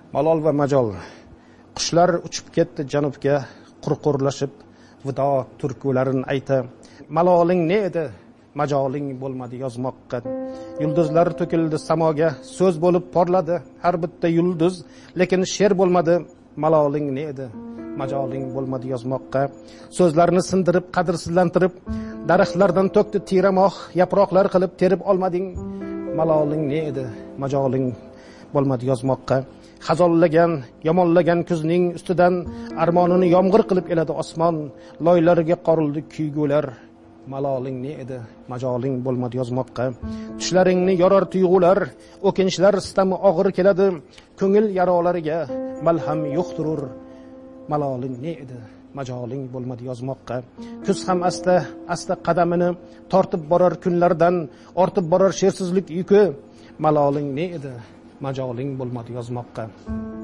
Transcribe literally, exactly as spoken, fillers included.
Malol va majol. Qushlar uchib ketdi janubga, qurqurlashib vido turkularin ayta. Maloling ne edi? Majoling bo'lmadi yozmoqqa. Yulduzlar to'kildi samoga, so'z bo'lib porladi har bitta yulduz, lekin she'r bo'lmadi. Maloling ne edi? Majoling bo'lmadi yozmoqqa. So'zlarni sindirib, qadrsizlantirib, daraxtlardan to'kdi tiramoq, yaproqlar qilib terib olmading. Maloling ne edi? Majoling bo'lmadi yozmoqqa. Xazollagan, yomonlagan kuzning ustidan armonini yomg'ir qilib eladi osmon, loylariga qorildi kuygular. Maloling ne edi? Majoling bo'lmadi yozmoqqa. Tushlaringni yorar tuyg'ular, o'kinchlar istami og'ir keladi, ko'ngil yarolariga malham yo'qturur. Maloling ne edi? Majoling bo'lmadi yozmoqqa. Kuz ham asta asta qadamini tortib borar kunlardan, ortib borar shersizlik yuki. Maloling ne edi? Majoling bo'lmadi yozmoqqa.